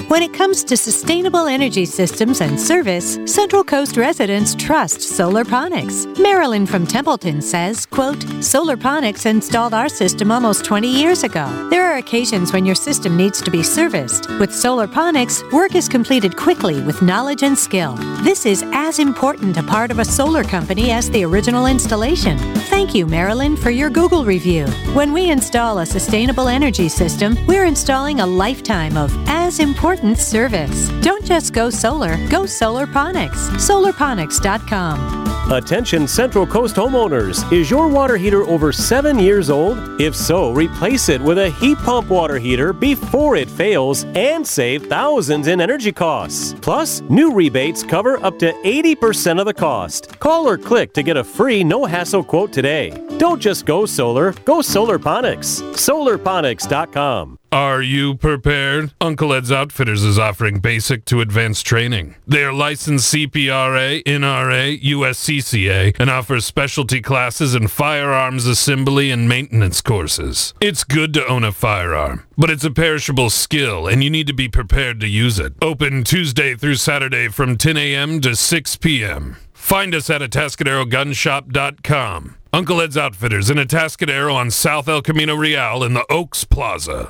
When it comes to sustainable energy systems and service, Central Coast residents trust Solarponics. Marilyn from Templeton says, quote, Solarponics installed our system almost 20 years ago. There are occasions when your system needs to be serviced. With Solarponics, work is completed quickly with knowledge and skill. This is as important a part of a solar company as the original installation. Thank you, Marilyn, for your Google review. When we install a sustainable energy system, we're installing a lifetime of as important service. Don't just go solar, go Solarponics. Solarponics.com. Attention Central Coast homeowners. Is your water heater over 7 years old? If so, replace it with a heat pump water heater before it fails and save thousands in energy costs. Plus, new rebates cover up to 80% of the cost. Call or click to get a free no-hassle quote today. Don't just go solar, go Solarponics. Solarponics.com. Are you prepared? Uncle Ed's Outfitters is offering basic to advanced training. They are licensed CPRA, NRA, USCCA, and offer specialty classes in firearms assembly and maintenance courses. It's good to own a firearm, but it's a perishable skill, and you need to be prepared to use it. Open Tuesday through Saturday from 10 a.m. to 6 p.m. Find us at AtascaderoGunshop.com. Uncle Ed's Outfitters in Atascadero on South El Camino Real in the Oaks Plaza.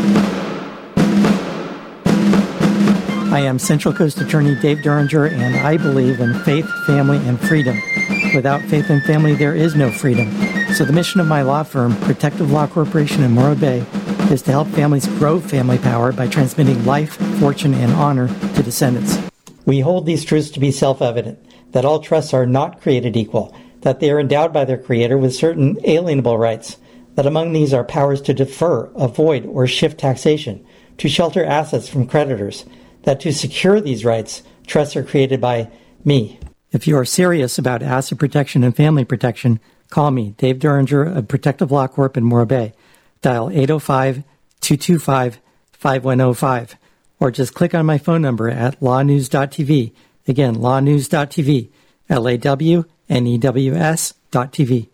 I am Central Coast Attorney Dave Duringer, and I believe in faith, family, and freedom. Without faith and family, there is no freedom. So the mission of my law firm, Protective Law Corporation in Morro Bay, is to help families grow family power by transmitting life, fortune, and honor to descendants. We hold these truths to be self-evident, that all trusts are not created equal, that they are endowed by their creator with certain alienable rights, that among these are powers to defer, avoid, or shift taxation, to shelter assets from creditors, that to secure these rights, trusts are created by me. If you are serious about asset protection and family protection, call me, Dave Duringer of Protective Law Corp in Morro Bay. Dial 805-225-5105, or just click on my phone number at lawnews.tv. Again, lawnews.tv, LAWNEWS.tv.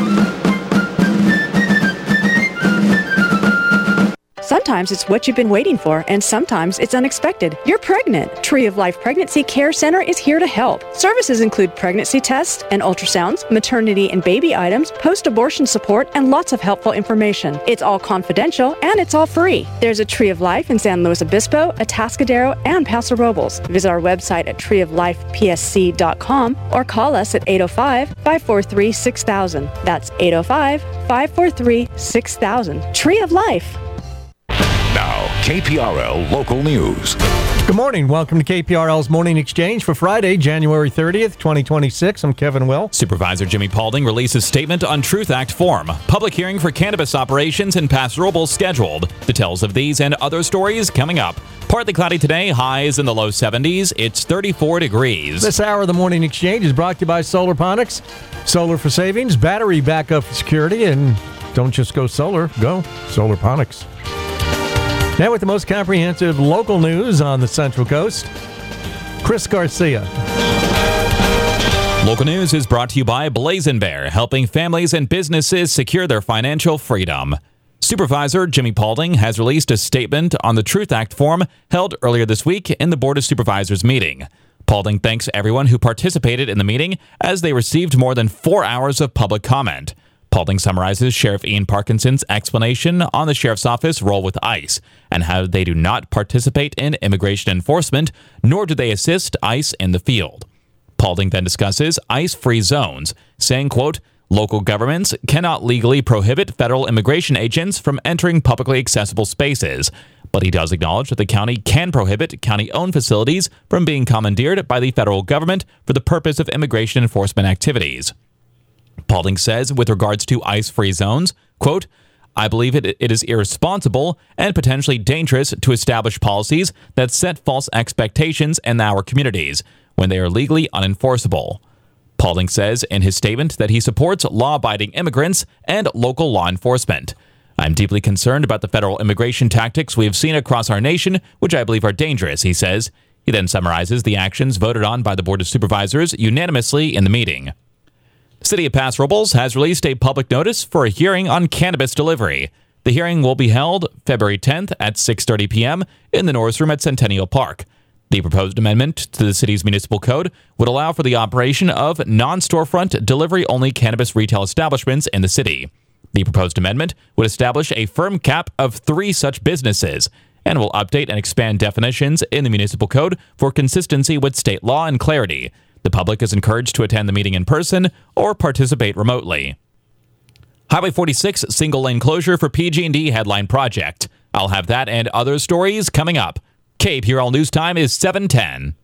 Sometimes it's what you've been waiting for, and sometimes it's unexpected. You're pregnant. Tree of Life Pregnancy Care Center is here to help. Services include pregnancy tests and ultrasounds, maternity and baby items, post-abortion support, and lots of helpful information. It's all confidential, and it's all free. There's a Tree of Life in San Luis Obispo, Atascadero, and Paso Robles. Visit our website at treeoflifepsc.com or call us at 805-543-6000. That's 805-543-6000. Tree of Life. Now, KPRL Local News. Good morning. Welcome to KPRL's Morning Exchange for Friday, January 30th, 2026. I'm Kevin Will. Supervisor Jimmy Paulding releases statement on Truth Act form. Public hearing for cannabis operations in Paso Robles scheduled. Details of these and other stories coming up. Partly cloudy today, highs in the low 70s. It's 34 degrees. This hour of the Morning Exchange is brought to you by Solarponics. Solar for savings, battery backup for security, and don't just go solar, go Solarponics. Now with the most comprehensive local news on the Central Coast, Chris Garcia. Local news is brought to you by Blazin' Bear, helping families and businesses secure their financial freedom. Supervisor Jimmy Paulding has released a statement on the Truth Act form held earlier this week in the Board of Supervisors meeting. Paulding thanks everyone who participated in the meeting as they received more than 4 hours of public comment. Paulding summarizes Sheriff Ian Parkinson's explanation on the Sheriff's Office role with ICE and how they do not participate in immigration enforcement, nor do they assist ICE in the field. Paulding then discusses ICE-free zones, saying, quote, local governments cannot legally prohibit federal immigration agents from entering publicly accessible spaces, but he does acknowledge that the county can prohibit county-owned facilities from being commandeered by the federal government for the purpose of immigration enforcement activities. Paulding says, with regards to ICE-free zones, quote, I believe it is irresponsible and potentially dangerous to establish policies that set false expectations in our communities when they are legally unenforceable. Paulding says in his statement that he supports law-abiding immigrants and local law enforcement. I'm deeply concerned about the federal immigration tactics we have seen across our nation, which I believe are dangerous, he says. He then summarizes the actions voted on by the Board of Supervisors unanimously in the meeting. The City of Paso Robles has released a public notice for a hearing on cannabis delivery. The hearing will be held February 10th at 6:30 p.m. in the Norris Room at Centennial Park. The proposed amendment to the city's municipal code would allow for the operation of non-storefront, delivery-only cannabis retail establishments in the city. The proposed amendment would establish a firm cap of 3 such businesses and will update and expand definitions in the municipal code for consistency with state law and clarity. The public is encouraged to attend the meeting in person or participate remotely. Highway 46 single-lane closure for PG&D headline project. I'll have that and other stories coming up. KPRL News Time is 7:10.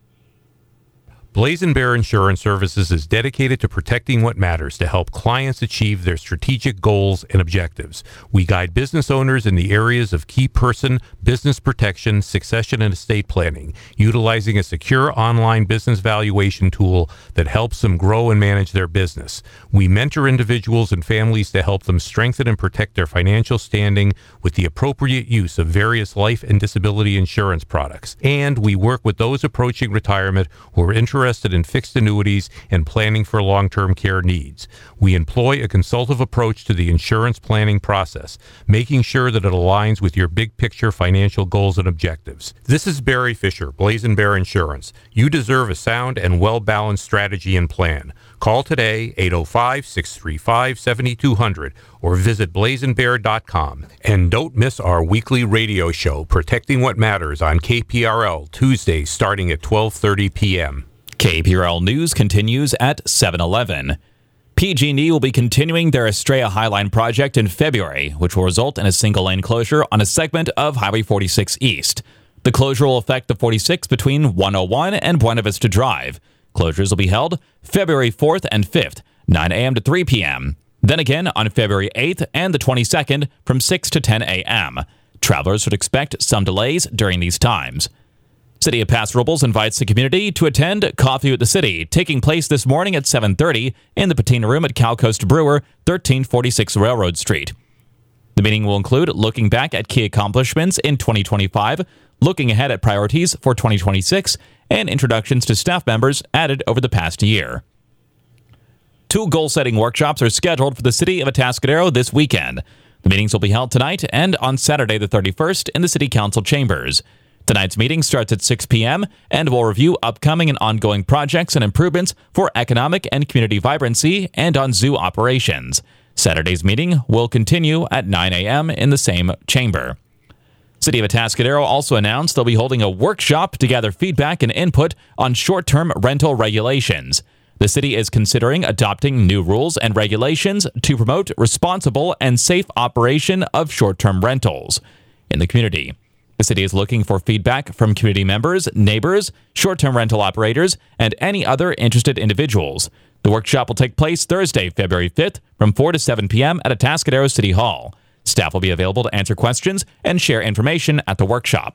Blazing Bear Insurance Services is dedicated to protecting what matters to help clients achieve their strategic goals and objectives. We guide business owners in the areas of key person, business protection, succession, and estate planning, utilizing a secure online business valuation tool that helps them grow and manage their business. We mentor individuals and families to help them strengthen and protect their financial standing with the appropriate use of various life and disability insurance products. And we work with those approaching retirement who are interested in fixed annuities and planning for long-term care needs. We employ a consultative approach to the insurance planning process, making sure that it aligns with your big picture financial goals and objectives. This is Barry Fisher, Blazing Bear Insurance. You deserve a sound and well-balanced strategy and plan. Call today, 805-635-7200, or visit blazingbear.com. And don't miss our weekly radio show, Protecting What Matters, on KPRL, Tuesdays starting at 12:30 p.m. KPRL News continues at 7:11. PG&E will be continuing their Estrella Highline project in February, which will result in a single-lane closure on a segment of Highway 46 East. The closure will affect the 46 between 101 and Buena Vista Drive. Closures will be held February 4th and 5th, 9 a.m. to 3 p.m. Then again on February 8th and the 22nd from 6 to 10 a.m. Travelers should expect some delays during these times. City of Paso Robles invites the community to attend Coffee with the City, taking place this morning at 7:30 in the Patina Room at Cal Coast Brewer, 1346 Railroad Street. The meeting will include looking back at key accomplishments in 2025, looking ahead at priorities for 2026, and introductions to staff members added over the past year. 2 goal-setting workshops are scheduled for the city of Atascadero this weekend. The meetings will be held tonight and on Saturday the 31st in the City Council chambers. Tonight's meeting starts at 6 p.m. and will review upcoming and ongoing projects and improvements for economic and community vibrancy and on zoo operations. Saturday's meeting will continue at 9 a.m. in the same chamber. City of Atascadero also announced they'll be holding a workshop to gather feedback and input on short-term rental regulations. The city is considering adopting new rules and regulations to promote responsible and safe operation of short-term rentals in the community. The city is looking for feedback from community members, neighbors, short-term rental operators, and any other interested individuals. The workshop will take place Thursday, February 5th from 4 to 7 p.m. at Atascadero City Hall. Staff will be available to answer questions and share information at the workshop.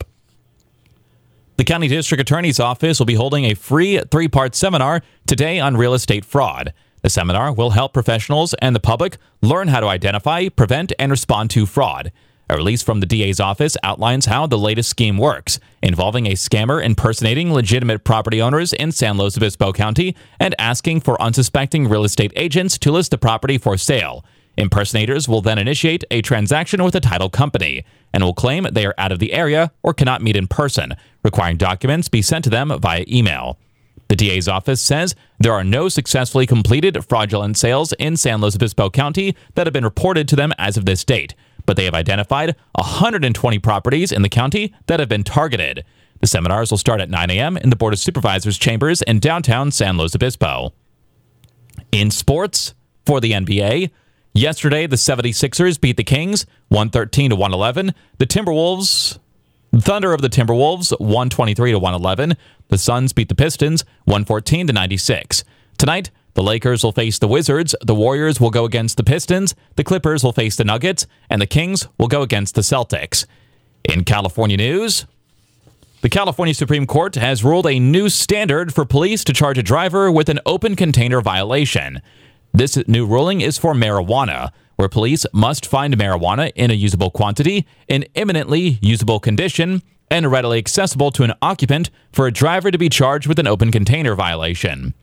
The County District Attorney's Office will be holding a free 3-part seminar today on real estate fraud. The seminar will help professionals and the public learn how to identify, prevent, and respond to fraud. A release from the DA's office outlines how the latest scheme works, involving a scammer impersonating legitimate property owners in San Luis Obispo County and asking for unsuspecting real estate agents to list the property for sale. Impersonators will then initiate a transaction with a title company and will claim they are out of the area or cannot meet in person, requiring documents be sent to them via email. The DA's office says there are no successfully completed fraudulent sales in San Luis Obispo County that have been reported to them as of this date, but they have identified 120 properties in the county that have been targeted. The seminars will start at 9 a.m. in the Board of Supervisors chambers in downtown San Luis Obispo. In sports, for the NBA, yesterday the 76ers beat the Kings 113-111. The Thunder of the Timberwolves 123-111. The Suns beat the Pistons 114-96. Tonight, the Lakers will face the Wizards, the Warriors will go against the Pistons, the Clippers will face the Nuggets, and the Kings will go against the Celtics. In California news, the California Supreme Court has ruled a new standard for police to charge a driver with an open container violation. This new ruling is for marijuana, where police must find marijuana in a usable quantity, in imminently usable condition, and readily accessible to an occupant for a driver to be charged with an open container violation.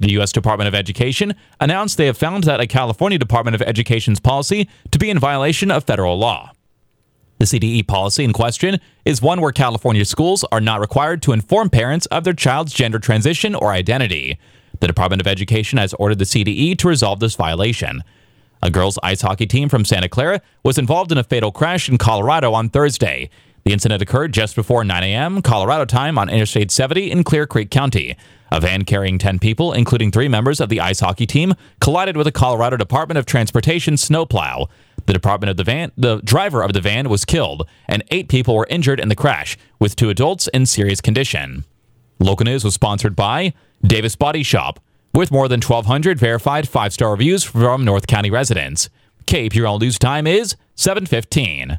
The U.S. Department of Education announced they have found that a California Department of Education's policy to be in violation of federal law. The CDE policy in question is one where California schools are not required to inform parents of their child's gender transition or identity. The Department of Education has ordered the CDE to resolve this violation. A girls' ice hockey team from Santa Clara was involved in a fatal crash in Colorado on Thursday. The incident occurred just before 9 a.m. Colorado time on Interstate 70 in Clear Creek County. A van carrying 10 people, including 3 members of the ice hockey team, collided with a Colorado Department of Transportation snowplow. The driver of the van was killed, and 8 people were injured in the crash, with 2 adults in serious condition. Local News was sponsored by Davis Body Shop, with more than 1,200 verified 5-star reviews from North County residents. KPRL News Time is 7:15.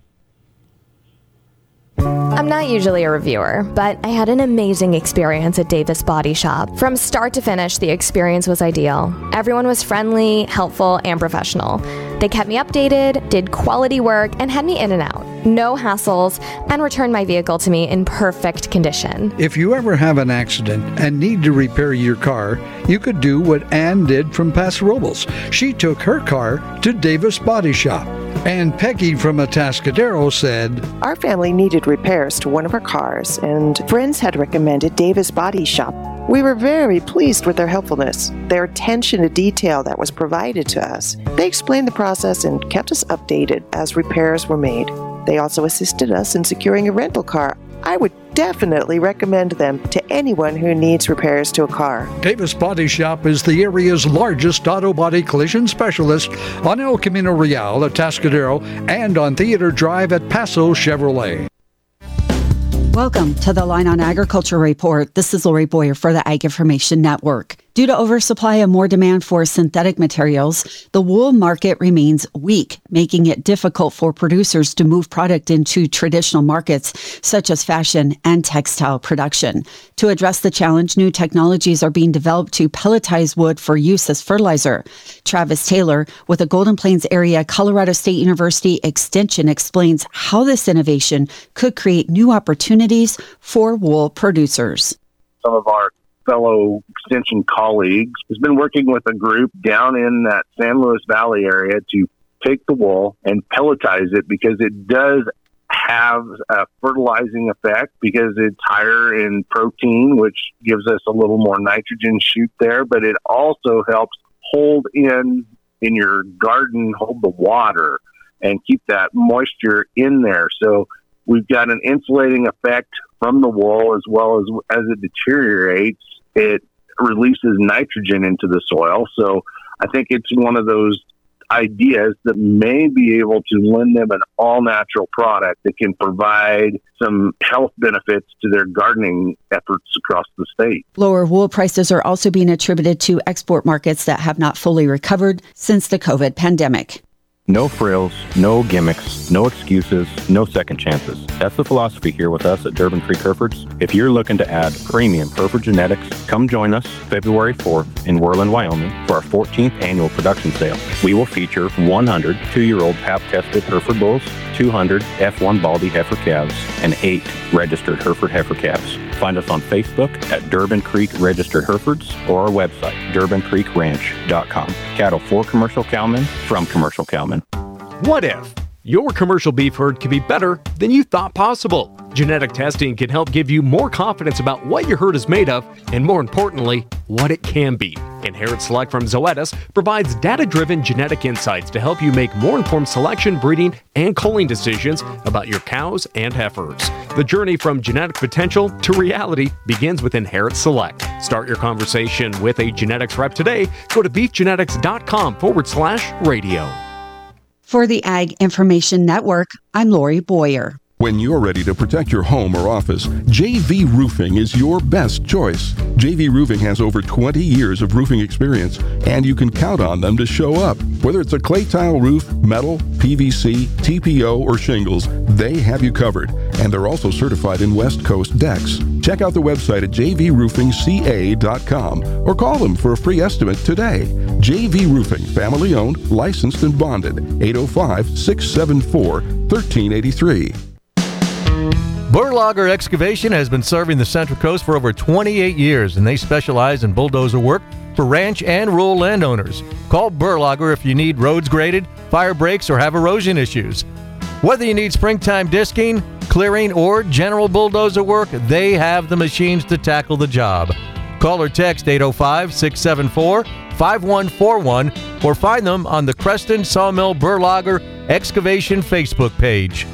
I'm not usually a reviewer, but I had an amazing experience at Davis Body Shop. From start to finish, the experience was ideal. Everyone was friendly, helpful, and professional. They kept me updated, did quality work, and had me in and out. No hassles, and returned my vehicle to me in perfect condition. If you ever have an accident and need to repair your car, you could do what Ann did from Paso Robles. She took her car to Davis Body Shop. And Peggy from Atascadero said, "Our family needed repairs to one of our cars, and friends had recommended Davis Body Shop. We were very pleased with their helpfulness, their attention to detail that was provided to us. They explained the process and kept us updated as repairs were made. They also assisted us in securing a rental car. I would definitely recommend them to anyone who needs repairs to a car." Davis Body Shop is the area's largest auto body collision specialist on El Camino Real at Atascadero and on Theater Drive at Paso Chevrolet. Welcome to the Line on Agriculture Report. This is Lori Boyer for the Ag Information Network. Due to oversupply and more demand for synthetic materials, the wool market remains weak, making it difficult for producers to move product into traditional markets such as fashion and textile production. To address the challenge, new technologies are being developed to pelletize wood for use as fertilizer. Travis Taylor with the Golden Plains area Colorado State University Extension explains how this innovation could create new opportunities for wool producers. Some of our fellow extension colleagues has been working with a group down in that San Luis Valley area to take the wool and pelletize it, because it does have a fertilizing effect because it's higher in protein, which gives us a little more nitrogen shoot there, but it also helps hold in your garden, hold the water and keep that moisture in there. So we've got an insulating effect from the wool, as well as it deteriorates, it releases nitrogen into the soil. So I think it's one of those ideas that may be able to lend them an all-natural product that can provide some health benefits to their gardening efforts across the state. Lower wool prices are also being attributed to export markets that have not fully recovered since the COVID pandemic. No frills, no gimmicks, no excuses, no second chances. That's the philosophy here with us at Durbin Creek Herefords. If you're looking to add premium Hereford genetics, come join us February 4th in Worland, Wyoming for our 14th annual production sale. We will feature 100 2-year-old pap-tested Hereford bulls, 200 F1 Baldy heifer calves, and 8 registered Hereford heifer calves. Find us on Facebook at Durbin Creek Registered Herefords or our website, DurbinCreekRanch.com. Cattle for commercial cowmen, from commercial cowmen. What if your commercial beef herd could be better than you thought possible? Genetic testing can help give you more confidence about what your herd is made of, and more importantly, what it can be. Inherit Select from Zoetis provides data-driven genetic insights to help you make more informed selection, breeding, and culling decisions about your cows and heifers. The journey from genetic potential to reality begins with Inherit Select. Start your conversation with a genetics rep today. Go to beefgenetics.com/radio. For the Ag Information Network, I'm Lori Boyer. When you're ready to protect your home or office, JV Roofing is your best choice. JV Roofing has over 20 years of roofing experience, and you can count on them to show up. Whether it's a clay tile roof, metal, PVC, TPO, or shingles, they have you covered. And they're also certified in West Coast decks. Check out the website at jvroofingca.com or call them for a free estimate today. JV Roofing, family owned, licensed, and bonded. 805-674-1383. Burlager Excavation has been serving the Central Coast for over 28 years, and they specialize in bulldozer work for ranch and rural landowners. Call Burlager if you need roads graded, fire breaks, or have erosion issues. Whether you need springtime disking, clearing, or general bulldozer work, they have the machines to tackle the job. Call or text 805-674-5141 or find them on the Creston Sawmill Burlager Excavation Facebook page.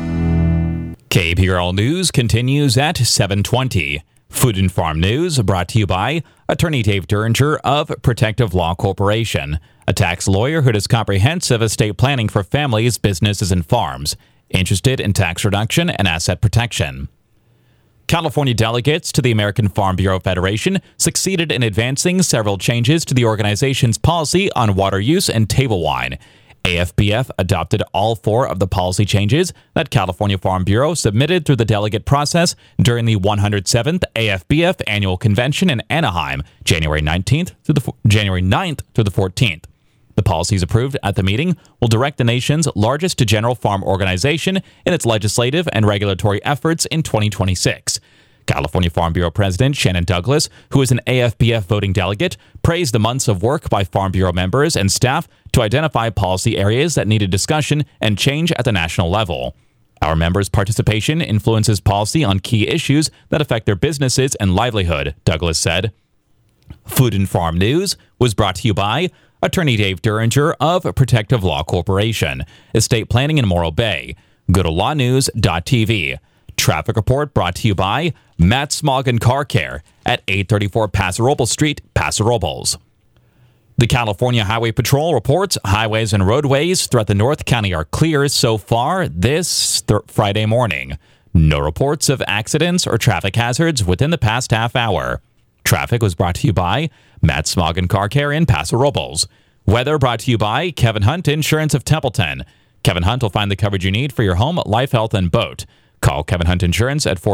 KPRL News continues at 7:20. Food and Farm News brought to you by Attorney Dave Duringer of Protective Law Corporation, a tax lawyer who does comprehensive estate planning for families, businesses, and farms, interested in tax reduction and asset protection. California delegates to the American Farm Bureau Federation succeeded in advancing several changes to the organization's policy on water use and table wine. AFBF adopted all 4 of the policy changes that California Farm Bureau submitted through the delegate process during the 107th AFBF Annual Convention in Anaheim, January 9th through the 14th. The policies approved at the meeting will direct the nation's largest general farm organization in its legislative and regulatory efforts in 2026. California Farm Bureau President Shannon Douglas, who is an AFBF voting delegate, praised the months of work by Farm Bureau members and staff to identify policy areas that needed discussion and change at the national level. Our members' participation influences policy on key issues that affect their businesses and livelihood, Douglas said. Food and Farm News was brought to you by Attorney Dave Duringer of Protective Law Corporation, Estate Planning in Morro Bay. Go to lawnews.tv. Traffic report brought to you by Matt Smoggin Car Care at 834 Paso Robles Street, Paso Robles. The California Highway Patrol reports highways and roadways throughout the North County are clear so far this Friday morning. No reports of accidents or traffic hazards within the past half hour. Traffic was brought to you by Matt Smoggin Car Care in Paso Robles. Weather brought to you by Kevin Hunt Insurance of Templeton. Kevin Hunt will find the coverage you need for your home, life, health, and boat. Call Kevin Hunt Insurance at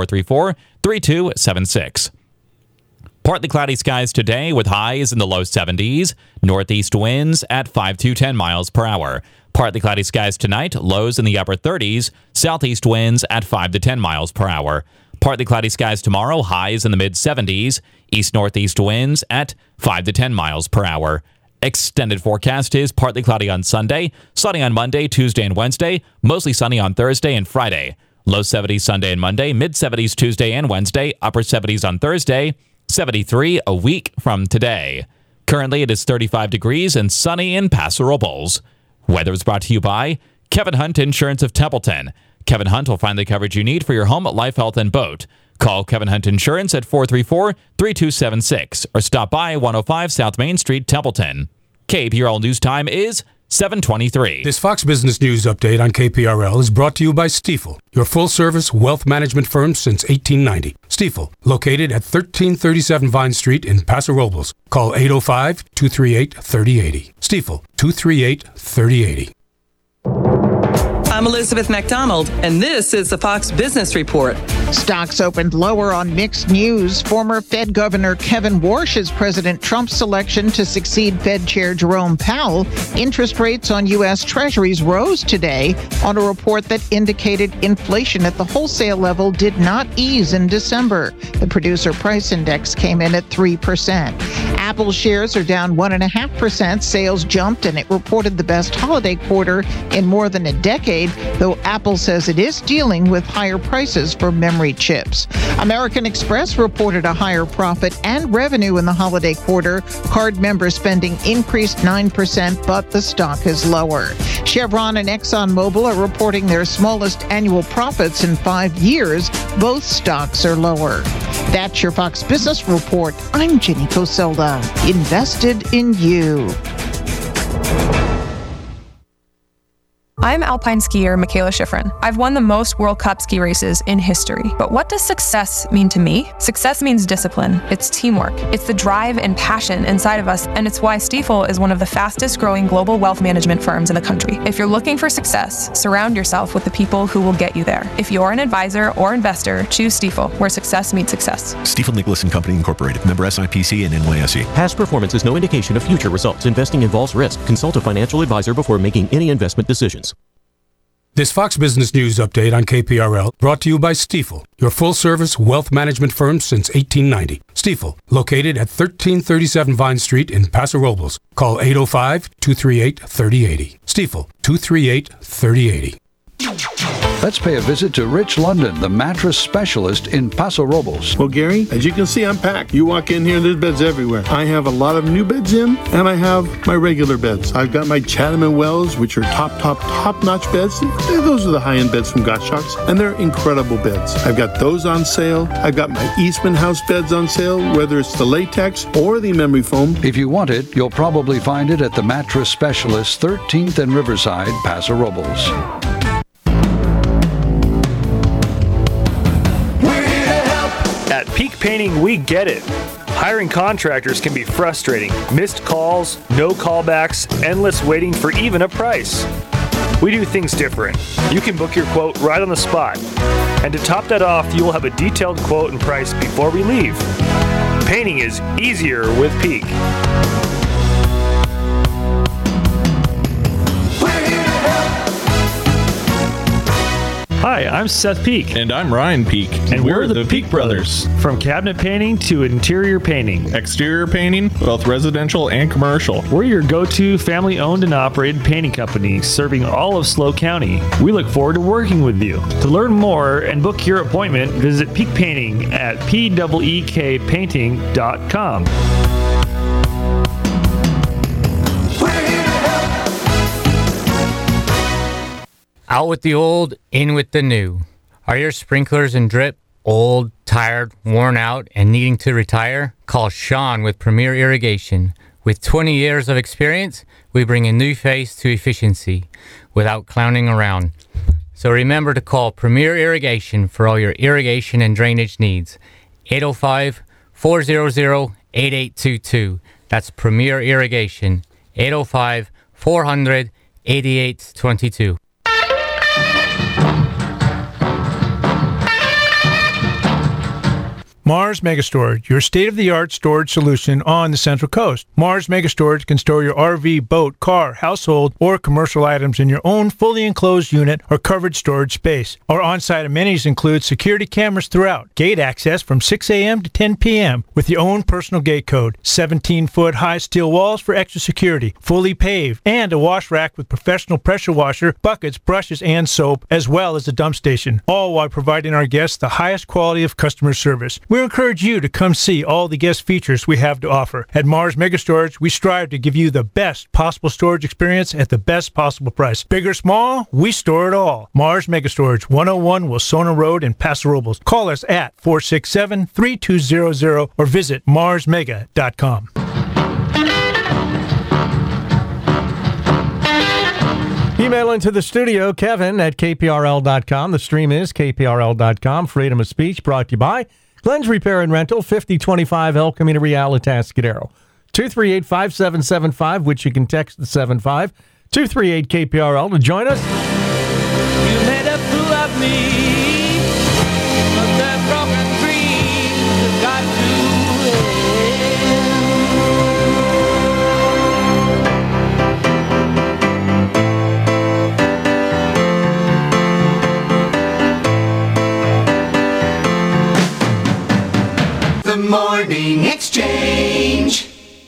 434-3276. Partly cloudy skies today with highs in the low 70s. Northeast winds at 5 to 10 miles per hour. Partly cloudy skies tonight, lows in the upper 30s. Southeast winds at 5 to 10 miles per hour. Partly cloudy skies tomorrow, highs in the mid-70s. East-northeast winds at 5 to 10 miles per hour. Extended forecast is partly cloudy on Sunday, sunny on Monday, Tuesday, and Wednesday, mostly sunny on Thursday and Friday. Low 70s Sunday and Monday, mid-70s Tuesday and Wednesday, upper 70s on Thursday, 73 a week from today. Currently, it is 35 degrees and sunny in Paso Robles. Weather is brought to you by Kevin Hunt Insurance of Templeton. Kevin Hunt will find the coverage you need for your home, life, health, and boat. Call Kevin Hunt Insurance at 434-3276 or stop by 105 South Main Street, Templeton. KPRL News Time is 7:23. This Fox Business News update on KPRL is brought to you by Stifel, your full-service wealth management firm since 1890. Stifel, located at 1337 Vine Street in Paso Robles. Call 805-238-3080. Stifel, 238-3080. I'm Elizabeth McDonald, and this is the Fox Business Report. Stocks opened lower on mixed news. Former Fed Governor Kevin Warsh is President Trump's selection to succeed Fed Chair Jerome Powell. Interest rates on U.S. Treasuries rose today on a report that indicated inflation at the wholesale level did not ease in December. The Producer Price Index came in at 3%. Apple shares are down 1.5%. Sales jumped, and it reported the best holiday quarter in more than a decade, though Apple says it is dealing with higher prices for memory chips. American Express reported a higher profit and revenue in the holiday quarter. Card member spending increased 9%, but the stock is lower. Chevron and ExxonMobil are reporting their smallest annual profits in 5 years. Both stocks are lower. That's your Fox Business Report. I'm Jenny Coselda. Invested in you. I'm alpine skier Michaela Schifrin. I've won the most World Cup ski races in history. But what does success mean to me? Success means discipline. It's teamwork. It's the drive and passion inside of us, and it's why Stifel is one of the fastest growing global wealth management firms in the country. If you're looking for success, surround yourself with the people who will get you there. If you're an advisor or investor, choose Stifel, where success meets success. Stifel Nicholas & Company Incorporated. Member SIPC and NYSE. Past performance is no indication of future results. Investing involves risk. Consult a financial advisor before making any investment decisions. This Fox Business News update on KPRL brought to you by Stifel, your full-service wealth management firm since 1890. Stifel, located at 1337 Vine Street in Paso Robles. Call 805-238-3080. Stifel, 238-3080. Let's pay a visit to Rich London, the mattress specialist in Paso Robles. Well, Gary, as you can see, I'm packed. You walk in here, there's beds everywhere. I have a lot of new beds in, and I have my regular beds. I've got my Chatham & Wells, which are top-notch beds. Those are the high-end beds from Gottschalk's, and they're incredible beds. I've got those on sale. I've got my Eastman House beds on sale, whether it's the latex or the memory foam. If you want it, you'll probably find it at the Mattress Specialist, 13th and Riverside, Paso Robles. At Peak Painting, we get it. Hiring contractors can be frustrating. Missed calls, no callbacks, endless waiting for even a price. We do things different. You can book your quote right on the spot. And to top that off, you will have a detailed quote and price before we leave. Painting is easier with Peak. Hi, I'm Seth Peak. And I'm Ryan Peak. And we're the Peak Brothers. From cabinet painting to interior painting. Exterior painting, both residential and commercial. We're your go-to family-owned and operated painting company serving all of SLO County. We look forward to working with you. To learn more and book your appointment, visit Peak Painting at peekpainting.com. Out with the old, in with the new. Are your sprinklers and drip old, tired, worn out, and needing to retire? Call Sean with Premier Irrigation. With 20 years of experience, we bring a new face to efficiency without clowning around. So remember to call Premier Irrigation for all your irrigation and drainage needs. 805-400-8822. That's Premier Irrigation. 805-400-8822. Mars Megastorage, your state-of-the-art storage solution on the Central Coast. Mars Megastorage can store your RV, boat, car, household, or commercial items in your own fully enclosed unit or covered storage space. Our on-site amenities include security cameras throughout, gate access from 6 a.m. to 10 p.m. with your own personal gate code, 17-foot high steel walls for extra security, fully paved, and a wash rack with professional pressure washer, buckets, brushes, and soap, as well as a dump station, all while providing our guests the highest quality of customer service. We encourage you to come see all the guest features we have to offer. At Mars Megastorage, we strive to give you the best possible storage experience at the best possible price. Big or small, we store it all. Mars Megastorage, 101 Wilsona Road in Paso Robles. Call us at 467-3200 or visit marsmega.com. Email into the studio, Kevin at kprl.com. The stream is kprl.com. Freedom of speech brought to you by Glenn's Repair and Rental, 5025 El Camino Real, Atascadero. 238-5775, which you can text the 75. 238-KPRL to join us. You made a fool of me, but the broken dreams have got The Morning Exchange,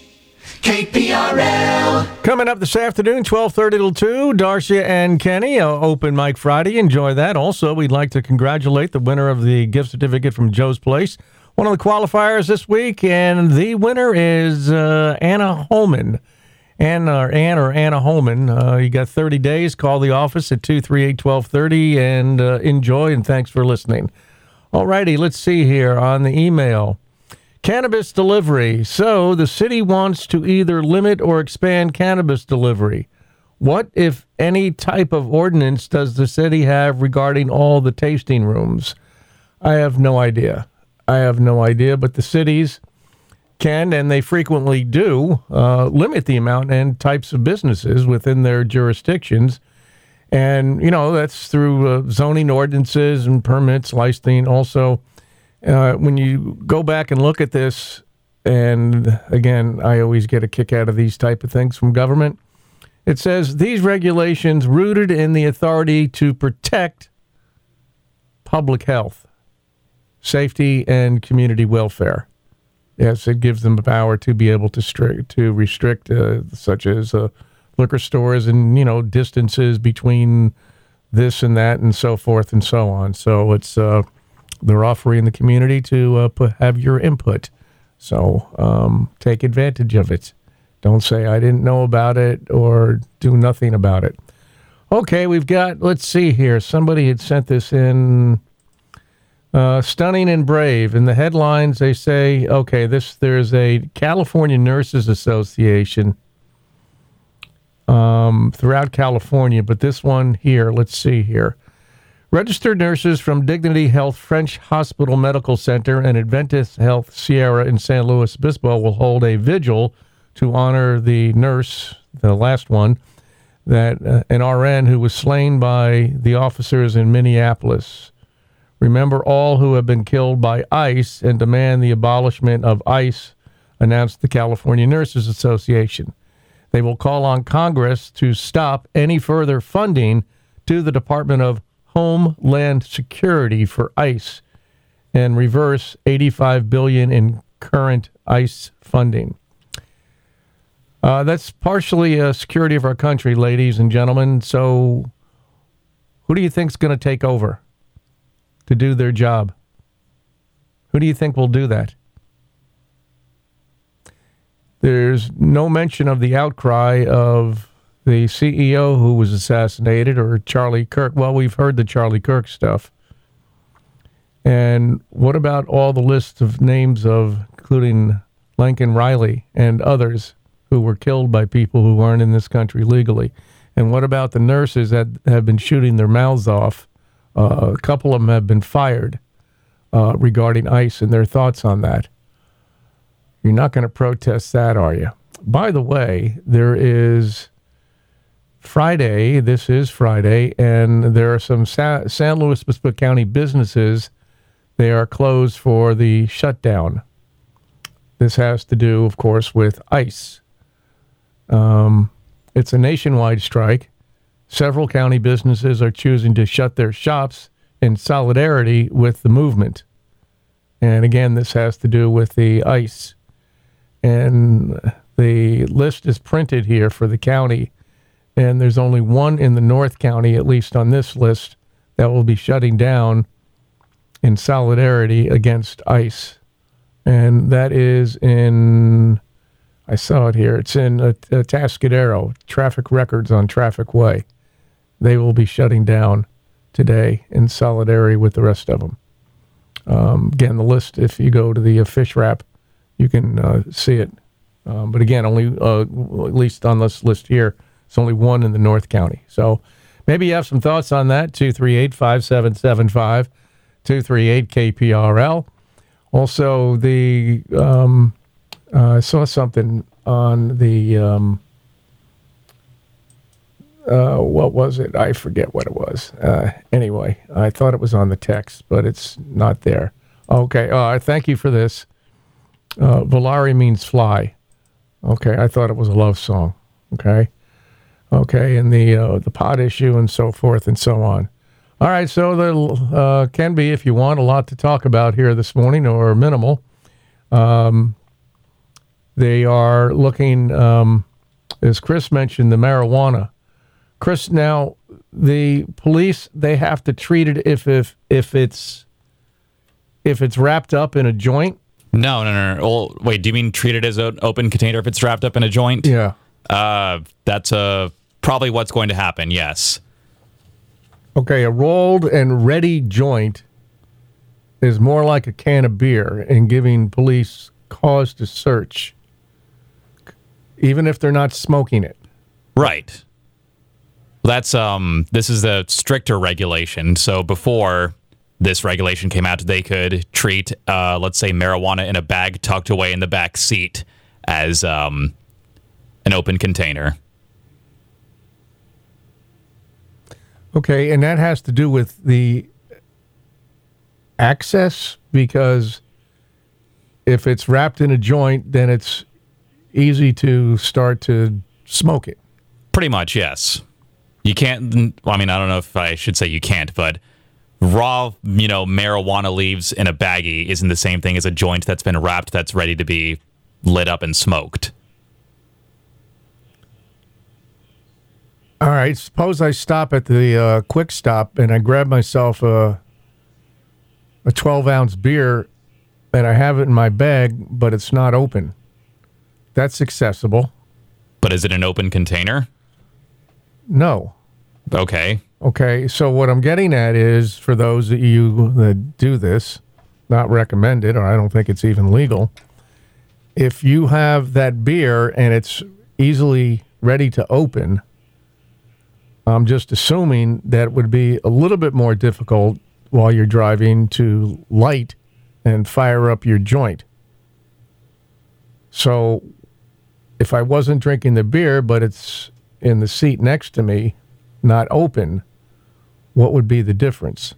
KPRL. Coming up this afternoon, 12:30 till 2, Darcia and Kenny, Open Mic Friday. Enjoy that. Also, we'd like to congratulate the winner of the gift certificate from Joe's Place. One of the qualifiers this week, and the winner is Anna Holman. Anna Holman. You got 30 days. Call the office at 238-1230 and enjoy, and thanks for listening. All righty, let's see here on the email. Cannabis delivery. So the city wants to either limit or expand cannabis delivery. What, if any, type of ordinance does the city have regarding all the tasting rooms? I have no idea. But the cities can, and they frequently do, limit the amount and types of businesses within their jurisdictions. And, that's through zoning ordinances and permits, licensing. Also, when you go back and look at this, and again, I always get a kick out of these type of things from government, It says these regulations rooted in the authority to protect public health, safety, and community welfare. Yes, it gives them the power to be able to restrict, such as liquor stores and, distances between this and that and so forth and so on. So it's they're offering the community to have your input. So take advantage of it. Don't say I didn't know about it or do nothing about it. Okay, we've got, let's see here. Somebody had sent this in. Stunning and brave. In the headlines, they say, okay, there's a California Nurses Association throughout California, but this one here, let's see here. Registered nurses from Dignity Health French Hospital Medical Center and Adventist Health Sierra in San Luis Obispo will hold a vigil to honor the nurse, the last one, that an RN who was slain by the officers in Minneapolis. Remember all who have been killed by ICE and demand the abolishment of ICE, announced the California Nurses Association. They will call on Congress to stop any further funding to the Department of Homeland Security for ICE and reverse $85 billion in current ICE funding. That's partially a security of our country, ladies and gentlemen. So who do you think's going to take over to do their job? Who do you think will do that? There's no mention of the outcry of the CEO who was assassinated or Charlie Kirk. Well, we've heard the Charlie Kirk stuff. And what about all the lists of names of, including Lincoln Riley and others who were killed by people who aren't in this country legally? And what about the nurses that have been shooting their mouths off? A couple of them have been fired regarding ICE and their thoughts on that. You're not going to protest that, are you? By the way, there is Friday, this is Friday, and there are some San Luis Obispo County businesses. They are closed for the shutdown. This has to do, of course, with ICE. It's a nationwide strike. Several county businesses are choosing to shut their shops in solidarity with the movement. And again, this has to do with the ICE. And the list is printed here for the county. And there's only one in the North County, at least on this list, that will be shutting down in solidarity against ICE. And that is in, I saw it here, it's in Atascadero, Traffic Records on Traffic Way. They will be shutting down today in solidarity with the rest of them. Again, the list, if you go to the Fish Wrap, you can see it. But again, only, at least on this list here, it's only one in the North County. So maybe you have some thoughts on that, 238-5775, 238-KPRL. Also, I saw something on the, what was it? I forget what it was. Anyway, I thought it was on the text, but it's not there. Okay, thank you for this. Volare means fly. Okay, I thought it was a love song. Okay, and the pot issue and so forth and so on. All right, so there can be, if you want, a lot to talk about here this morning, or minimal. They are looking, as Chris mentioned, the marijuana. Chris, now the police, they have to treat it if it's wrapped up in a joint. No. Well, wait, do you mean treat it as an open container if it's wrapped up in a joint? Yeah. That's probably what's going to happen, yes. Okay, a rolled and ready joint is more like a can of beer and giving police cause to search, even if they're not smoking it. Right. That's this is the stricter regulation. So before this regulation came out, they could treat, let's say, marijuana in a bag tucked away in the back seat as an open container. Okay, and that has to do with the access, because if it's wrapped in a joint, then it's easy to start to smoke it. Pretty much, yes. You can't, I mean, I don't know if I should say you can't, but raw, marijuana leaves in a baggie isn't the same thing as a joint that's been wrapped that's ready to be lit up and smoked. All right, suppose I stop at the Quick Stop and I grab myself a 12-ounce beer and I have it in my bag, but it's not open. That's accessible. But is it an open container? No. Okay. Okay, so what I'm getting at is, for those of you that do this, not recommended, or I don't think it's even legal, if you have that beer and it's easily ready to open, I'm just assuming that it would be a little bit more difficult while you're driving to light and fire up your joint. So if I wasn't drinking the beer, but it's in the seat next to me, not open, what would be the difference?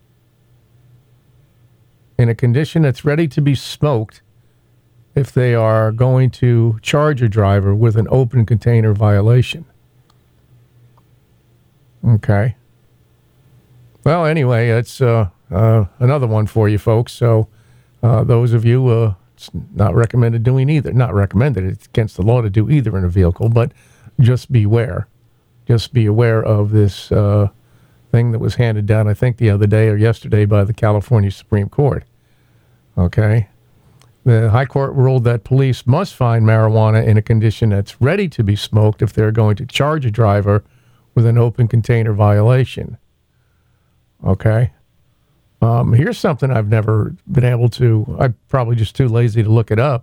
In a condition that's ready to be smoked, if they are going to charge a driver with an open container violation. Okay. Well, anyway, it's another one for you folks. So those of you, it's not recommended doing either. Not recommended. It's against the law to do either in a vehicle, but just beware. Just be aware of this thing that was handed down, I think, the other day or yesterday by the California Supreme Court. Okay? The High Court ruled that police must find marijuana in a condition that's ready to be smoked if they're going to charge a driver with an open container violation. Okay? Here's something I've never been able to, I'm probably just too lazy to look it up.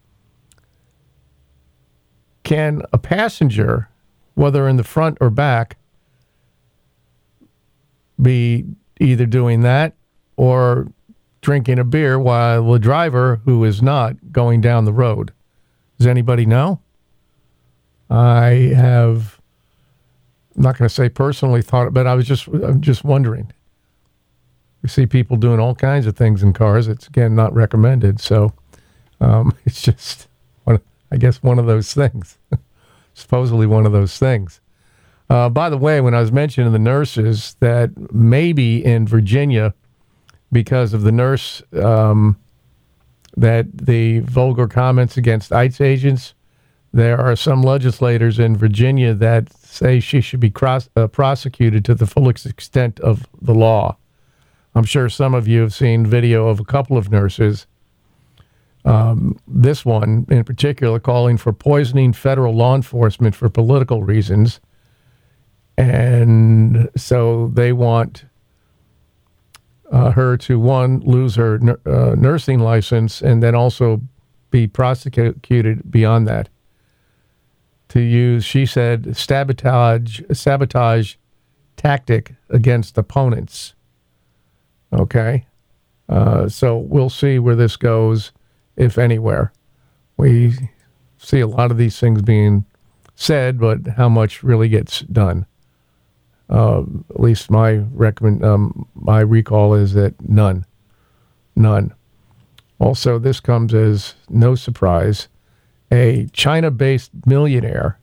Can a passenger, whether in the front or back, be either doing that or drinking a beer while the driver, who is not, going down the road? Does anybody know? I have, I'm not going to say personally thought, but I'm just wondering. We see people doing all kinds of things in cars. It's, again, not recommended. So it's just, I guess, one of those things. Supposedly one of those things. By the way, when I was mentioning the nurses, that maybe in Virginia, because of the nurse, that the vulgar comments against ICE agents, there are some legislators in Virginia that say she should be prosecuted to the full extent of the law. I'm sure some of you have seen video of a couple of nurses, this one in particular, calling for poisoning federal law enforcement for political reasons. And so they want her to, one, lose her nursing license and then also be prosecuted beyond that. To use, she said, sabotage tactic against opponents. Okay? So we'll see where this goes, if anywhere. We see a lot of these things being said, but how much really gets done? At least my recall is that none. Also, this comes as no surprise. A China-based millionaire,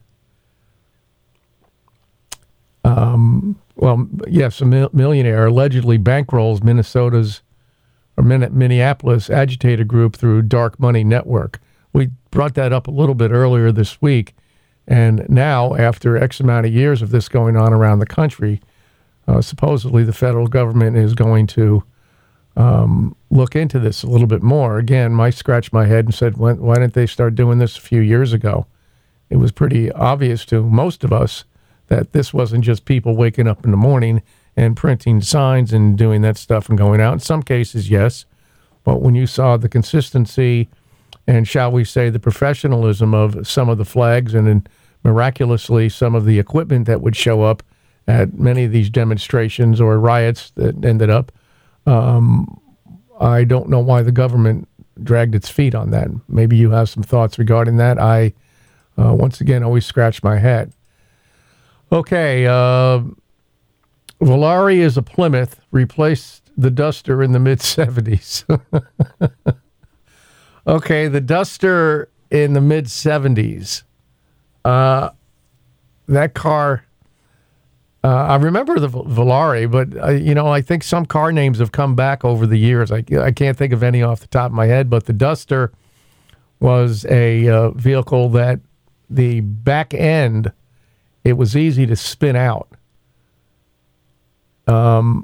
a millionaire allegedly bankrolls Minneapolis agitator group through dark money network. We brought that up a little bit earlier this week. And now, after X amount of years of this going on around the country, supposedly the federal government is going to look into this a little bit more. Again, I scratched my head and said, why didn't they start doing this a few years ago? It was pretty obvious to most of us that this wasn't just people waking up in the morning and printing signs and doing that stuff and going out. In some cases, yes. But when you saw the consistency and, shall we say, the professionalism of some of the flags and then miraculously some of the equipment that would show up at many of these demonstrations or riots that ended up, I don't know why the government dragged its feet on that. Maybe you have some thoughts regarding that. I, once again, always scratch my head. Okay, Volare is a Plymouth, replaced the Duster in the mid-'70s. Okay, the Duster in the mid-'70s. that car, I remember the Volare, but, I think some car names have come back over the years. I can't think of any off the top of my head, but the Duster was a vehicle that the back end, it was easy to spin out. I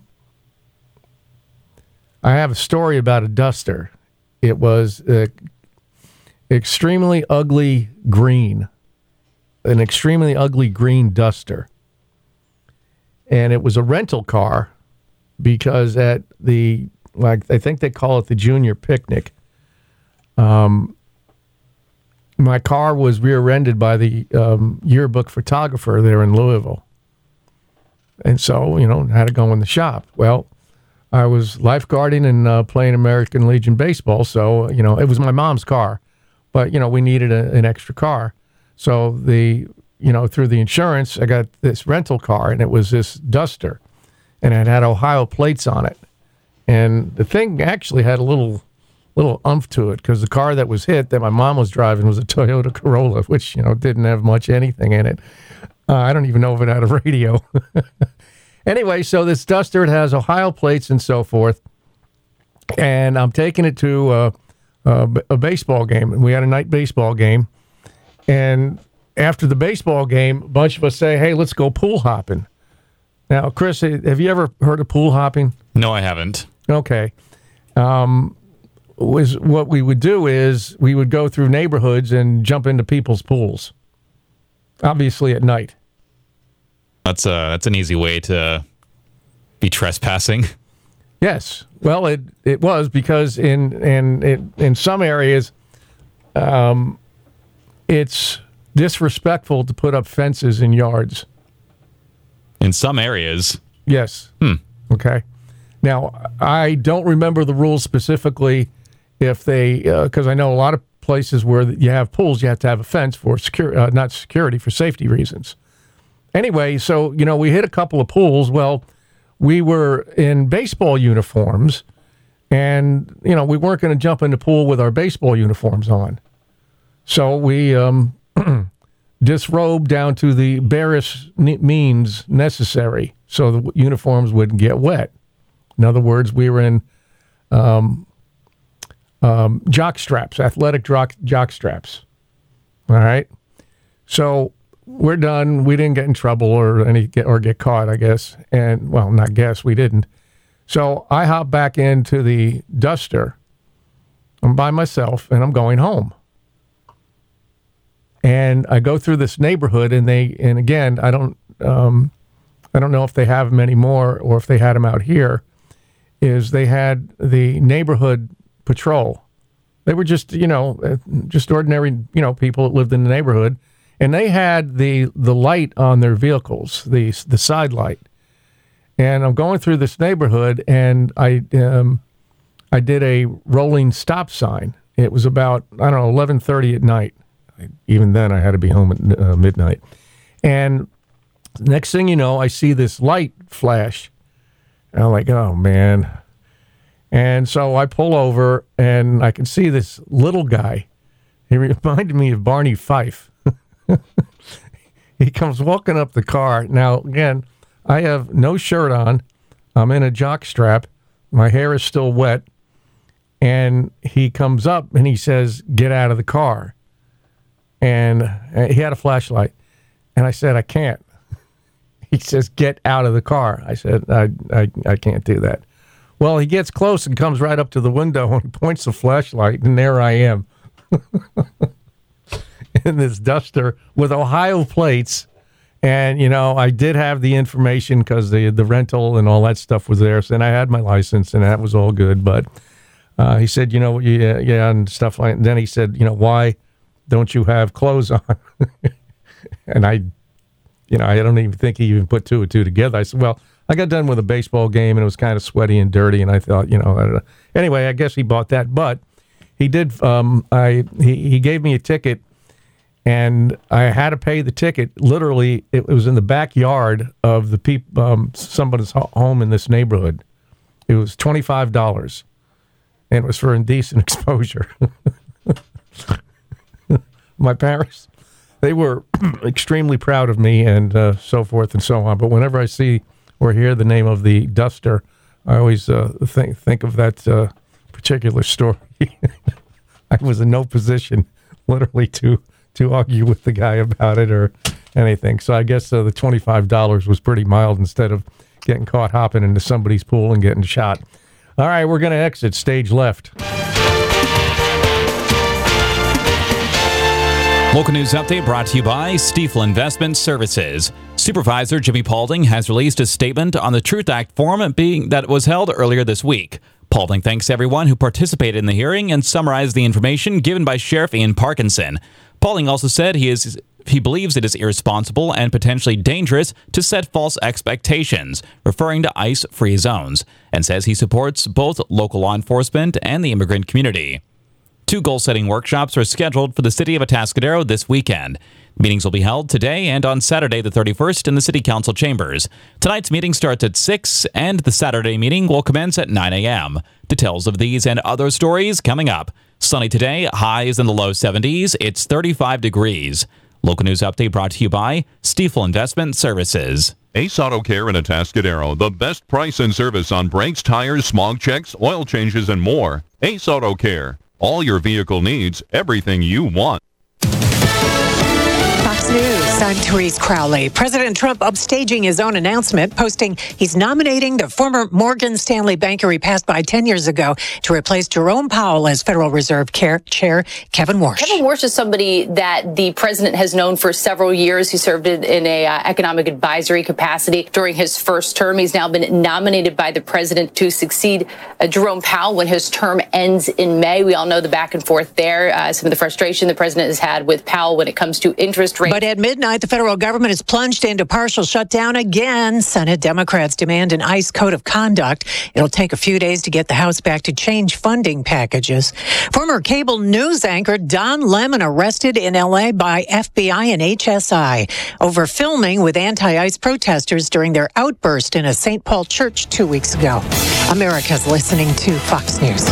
have a story about a Duster. It was extremely ugly green, an extremely ugly green Duster. And it was a rental car because at I think they call it the junior picnic, my car was rear-ended by the yearbook photographer there in Louisville. And so, had to go in the shop. Well, I was lifeguarding and playing American Legion baseball, so, it was my mom's car. But, we needed an extra car. So through the insurance, I got this rental car, and it was this Duster. And it had Ohio plates on it. And the thing actually had a little umph to it, because the car that was hit that my mom was driving was a Toyota Corolla, which, didn't have much anything in it. I don't even know if it had a radio. Anyway, so this Duster, it has Ohio plates and so forth. And I'm taking it to a baseball game. And we had a night baseball game. And after the baseball game, a bunch of us say, hey, let's go pool hopping. Now, Chris, have you ever heard of pool hopping? No, I haven't. Okay. What we would do is we would go through neighborhoods and jump into people's pools, obviously at night. That's an easy way to be trespassing. Yes. Well, it was, because in some areas, it's disrespectful to put up fences in yards. In some areas? Yes. Okay. Now, I don't remember the rules specifically if they, because I know a lot of places where you have pools, you have to have a fence for not security, for safety reasons. Anyway, so, we hit a couple of pools. Well, we were in baseball uniforms, and, we weren't going to jump in the pool with our baseball uniforms on. So we disrobed down to the barest means necessary so the uniforms wouldn't get wet. In other words, we were in jock straps, athletic jock straps. All right. So we're done. We didn't get in trouble or get caught, I guess. And, well, not guess, we didn't. So I hop back into the Duster. I'm by myself, and I'm going home. And I go through this neighborhood, and again, I don't know if they have them anymore or if they had them out here. They had the neighborhood patrol. They were just ordinary, people that lived in the neighborhood, and they had the light on their vehicles, the side light. And I'm going through this neighborhood, and I did a rolling stop sign. It was about 11:30 at night. Even then, I had to be home at midnight. And next thing you know, I see this light flash. And I'm like, oh, man. And so I pull over, and I can see this little guy. He reminded me of Barney Fife. He comes walking up the car. Now, again, I have no shirt on. I'm in a jock strap. My hair is still wet. And he comes up, and he says, get out of the car. And he had a flashlight. And I said, I can't. He says, get out of the car. I said, I can't do that. Well, he gets close and comes right up to the window and points the flashlight, and there I am. In this Duster with Ohio plates. And, I did have the information because the rental and all that stuff was there. So then I had my license, and that was all good. But he said, yeah, and stuff like that. And then he said, why don't you have clothes on? And I don't even think he even put two and two together. I said, well, I got done with a baseball game, and it was kind of sweaty and dirty, and I thought, I don't know. Anyway, I guess he bought that. But he did, he gave me a ticket, and I had to pay the ticket. Literally, it was in the backyard of somebody's home in this neighborhood. It was $25, and it was for indecent exposure. My parents they were extremely proud of me and so forth and so on. But whenever I see or hear the name of the duster, I always think of that particular story. I was in no position, literally, to argue with the guy about it or anything. So I guess the $25 was pretty mild instead of getting caught hopping into somebody's pool and getting shot. All right, we're going to exit stage left. Local news update brought to you by Stiefel Investment Services. Supervisor Jimmy Paulding has released a statement on the Truth Act forum that was held earlier this week. Paulding thanks everyone who participated in the hearing and summarized the information given by Sheriff Ian Parkinson. Paulding also said he believes it is irresponsible and potentially dangerous to set false expectations, referring to ICE-free zones, and says he supports both local law enforcement and the immigrant community. 2 goal-setting workshops are scheduled for the city of Atascadero this weekend. Meetings will be held today and on Saturday the 31st in the City Council chambers. Tonight's meeting starts at 6, and the Saturday meeting will commence at 9 a.m. Details of these and other stories coming up. Sunny today, highs in the low 70s. It's 35 degrees. Local news update brought to you by Stiefel Investment Services. Ace Auto Care in Atascadero, the best price and service on brakes, tires, smog checks, oil changes, and more. Ace Auto Care. All your vehicle needs, everything you want. Fox News, I'm Therese Crowley. President Trump upstaging his own announcement, posting he's nominating the former Morgan Stanley banker he passed by 10 years ago to replace Jerome Powell as Federal Reserve Chair Kevin Warsh. Kevin Warsh is somebody that the president has known for several years. He served in a economic advisory capacity during his first term. He's now been nominated by the president to succeed Jerome Powell when his term ends in May. We all know the back and forth there, some of the frustration the president has had with Powell when it comes to interest rates. But at midnight, the federal government is plunged into partial shutdown again. Senate Democrats demand an ICE code of conduct. It'll take a few days to get the House back to change funding packages. Former cable news anchor Don Lemon arrested in L.A. by FBI and HSI over filming with anti-ICE protesters during their outburst in a St. Paul church 2 weeks ago. America's listening to Fox News.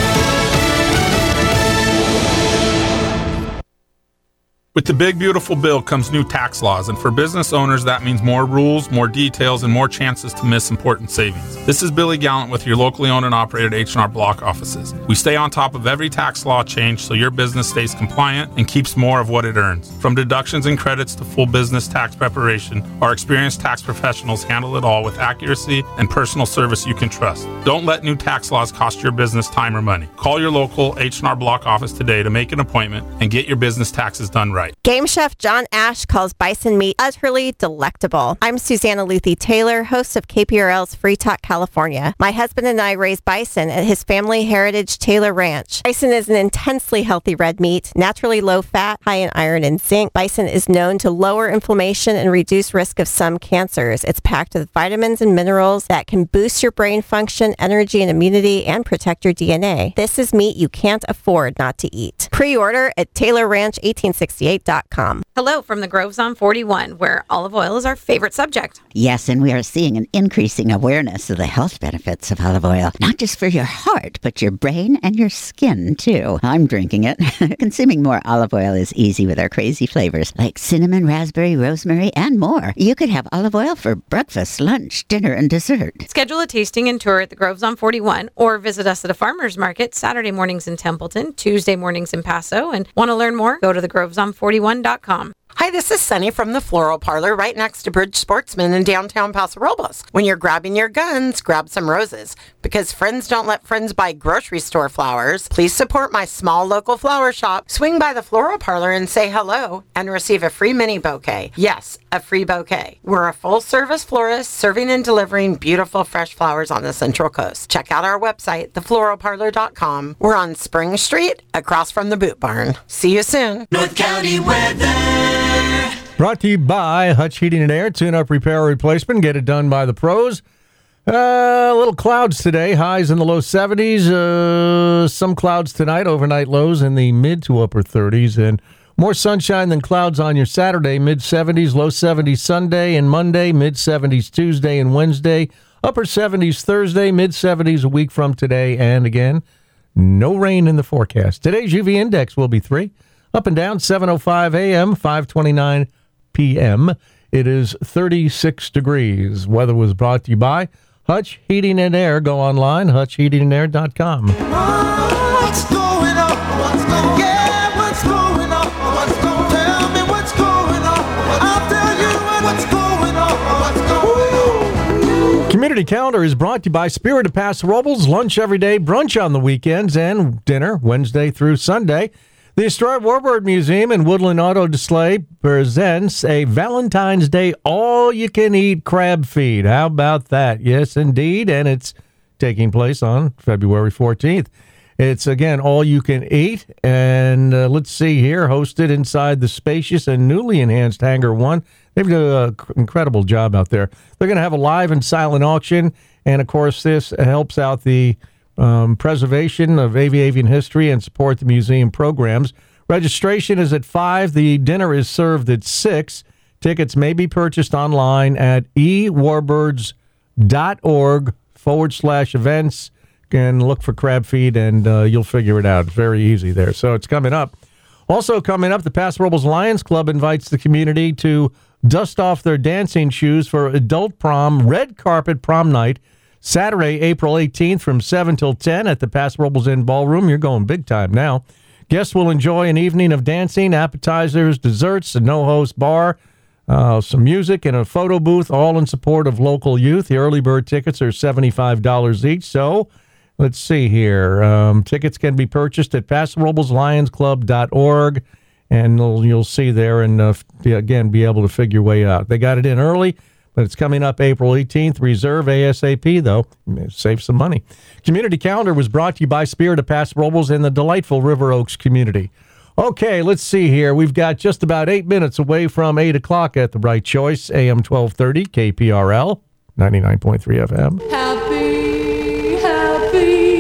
With the big, beautiful bill comes new tax laws, and for business owners, that means more rules, more details, and more chances to miss important savings. This is Billy Gallant with your locally owned and operated H&R Block offices. We stay on top of every tax law change so your business stays compliant and keeps more of what it earns. From deductions and credits to full business tax preparation, our experienced tax professionals handle it all with accuracy and personal service you can trust. Don't let new tax laws cost your business time or money. Call your local H&R Block office today to make an appointment and get your business taxes done right. Game Chef John Ash calls bison meat utterly delectable. I'm Susanna Luthi Taylor, host of KPRL's Free Talk California. My husband and I raise bison at his family heritage Taylor Ranch. Bison is an intensely healthy red meat, naturally low fat, high in iron and zinc. Bison is known to lower inflammation and reduce risk of some cancers. It's packed with vitamins and minerals that can boost your brain function, energy and immunity, and protect your DNA. This is meat you can't afford not to eat. Pre-order at TaylorRanch1868.com. Hello from the Groves on 41, where olive oil is our favorite subject. Yes, and we are seeing an increasing awareness of the health benefits of olive oil, not just for your heart, but your brain and your skin, too. I'm drinking it. Consuming more olive oil is easy with our crazy flavors, like cinnamon, raspberry, rosemary, and more. You could have olive oil for breakfast, lunch, dinner, and dessert. Schedule a tasting and tour at the Groves on 41, or visit us at a farmer's market Saturday mornings in Templeton, Tuesday mornings in Paso, and want to learn more? Go to thegroveson41.com. Hi, this is Sunny from the Floral Parlor right next to Bridge Sportsman in downtown Paso Robles. When you're grabbing your guns, grab some roses. Because friends don't let friends buy grocery store flowers, please support my small local flower shop. Swing by the Floral Parlor and say hello and receive a free mini bouquet. Yes, a free bouquet. We're a full-service florist serving and delivering beautiful fresh flowers on the Central Coast. Check out our website, thefloralparlor.com. We're on Spring Street, across from the Boot Barn. See you soon. North County weather. Brought to you by Hutch Heating and Air. Tune-up, repair, or replacement. Get it done by the pros. Little clouds today. Highs in the low 70s. Some clouds tonight. Overnight lows in the mid to upper 30s. And more sunshine than clouds on your Saturday. Mid-70s, low 70s Sunday and Monday. Mid-70s Tuesday and Wednesday. Upper 70s Thursday. Mid-70s a week from today. And again, no rain in the forecast. Today's UV index will be 3. Up and down, 7:05 a.m., 5:29 p.m. It is 36 degrees. Weather was brought to you by Hutch Heating and Air. Go online, hutchheatingandair.com. What's going on? What's going on? Yeah, what's going on? What's going on? Tell me what's going on. I'll tell you what's going on. What's going on? Community Calendar is brought to you by Spirit of Paso Robles. Lunch every day, brunch on the weekends, and dinner Wednesday through Sunday. The Astoria Warbird Museum and Woodland Auto Display presents a Valentine's Day all-you-can-eat crab feed. How about that? Yes, indeed, and it's taking place on February 14th. It's, again, all-you-can-eat, and let's see here, hosted inside the spacious and newly enhanced Hangar 1. They've done an incredible job out there. They're going to have a live and silent auction, and, of course, this helps out the preservation of avian history and support the museum programs. Registration is at 5. The dinner is served at 6. Tickets may be purchased online at ewarbirds.org/events. And look for crab feed, and you'll figure it out. It's very easy there. So it's coming up. Also coming up, the Paso Robles Lions Club invites the community to dust off their dancing shoes for adult prom, red carpet prom night, Saturday, April 18th from 7 till 10 at the Paso Robles Inn Ballroom. You're going big time now. Guests will enjoy an evening of dancing, appetizers, desserts, a no-host bar, some music, and a photo booth, all in support of local youth. The early bird tickets are $75 each. So let's see here. Tickets can be purchased at PasoRoblesLionsClub.org, and you'll see there and, again, be able to figure your way out. They got it in early, but it's coming up April 18th. Reserve ASAP, though. Save some money. Community Calendar was brought to you by Spirit of Paso Robles and the delightful River Oaks community. Okay, let's see here. We've got just about 8 minutes away from 8 o'clock at The Right Choice, AM 1230, KPRL, 99.3 FM. Happy, happy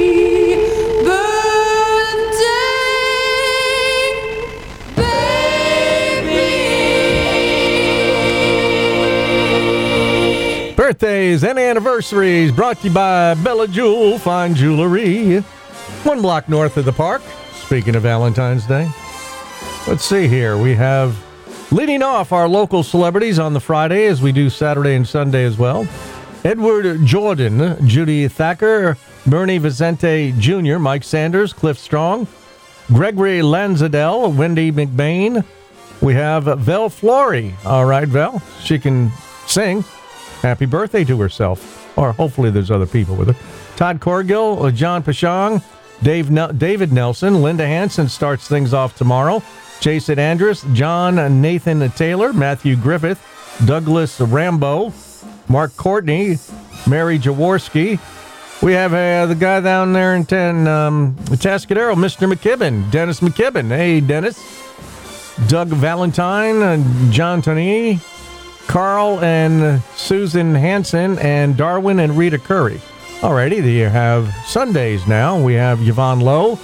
birthday, baby. Birthdays and anniversaries brought to you by Bella Jewel Fine Jewelry, 1 block north of the park. Speaking of Valentine's Day, let's see here. We have leading off our local celebrities on the Friday, as we do Saturday and Sunday as well. Edward Jordan, Judy Thacker, Bernie Vicente Jr., Mike Sanders, Cliff Strong, Gregory Lanzadell, Wendy McBain. We have Vel Flory. All right, Vel, she can sing. Happy birthday to herself. Or hopefully there's other people with her. Todd Corgill, John Pashong, David Nelson, Linda Hansen starts things off tomorrow. Jason Andrus, John Nathan Taylor, Matthew Griffith, Douglas Rambo, Mark Courtney, Mary Jaworski. We have the guy down there in Tascadero, Mr. McKibben, Dennis McKibben. Hey, Dennis. Doug Valentine, John Tonini, Carl and Susan Hansen, and Darwin and Rita Curry. Alrighty, they have Sundays now. We have Yvonne Lowe,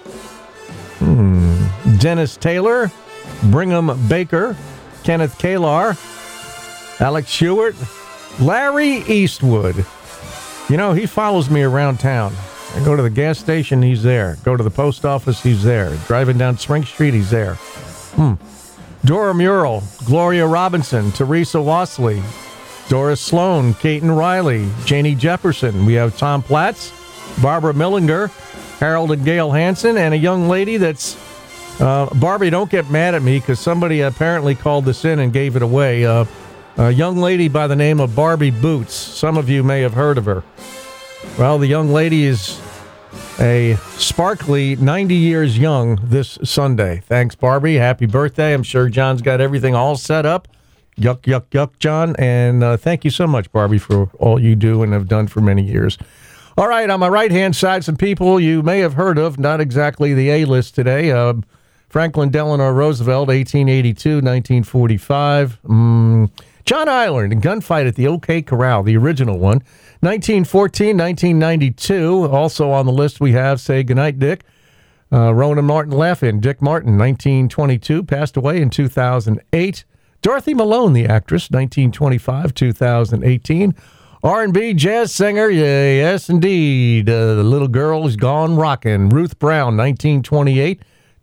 Dennis Taylor, Brigham Baker, Kenneth Kalar, Alex Stewart, Larry Eastwood. You know, he follows me around town. I go to the gas station, he's there. Go to the post office, he's there. Driving down Spring Street, he's there. Dora Murrell, Gloria Robinson, Teresa Wassley, Doris Sloan, Caton Riley, Janie Jefferson. We have Tom Platts, Barbara Millinger, Harold and Gail Hansen, and a young lady that's... Barbie, don't get mad at me because somebody apparently called this in and gave it away. A young lady by the name of Barbie Boots. Some of you may have heard of her. Well, the young lady is a sparkly 90 years young this Sunday. Thanks, Barbie. Happy birthday. I'm sure John's got everything all set up. Yuck, yuck, yuck, John. And thank you so much, Barbie, for all you do and have done for many years. All right, on my right-hand side, some people you may have heard of, not exactly the A-list today. Franklin Delano Roosevelt, 1882, 1945. John Ireland, a gunfight at the OK Corral, the original one. 1914, 1992. Also on the list we have Say Goodnight, Dick. Ronan Martin Laughlin, Dick Martin, 1922, passed away in 2008. Dorothy Malone, the actress, 1925, 2018. R&B jazz singer, yes, indeed. The little girl is gone rockin'. Ruth Brown, 1928,